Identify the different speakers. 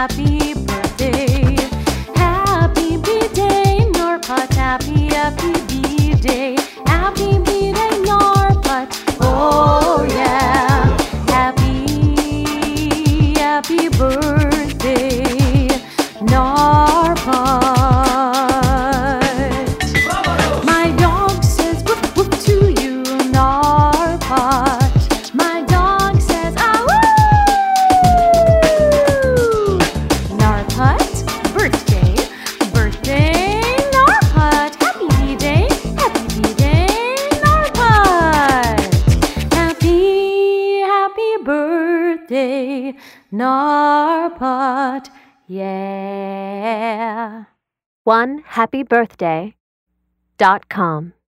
Speaker 1: happy birthday. Happy B-Day, Norpot, happy B-Day. Happy B-Day, Norpot, oh yeah. Happy birthday, Norpot. My dog says woof woof to you, Norpot. My dog says ah woo. Norpot, birthday, Norpot. Happy B-Day, Norpot. Happy birthday, Norpot, yeah.
Speaker 2: OneHappyBirthday.com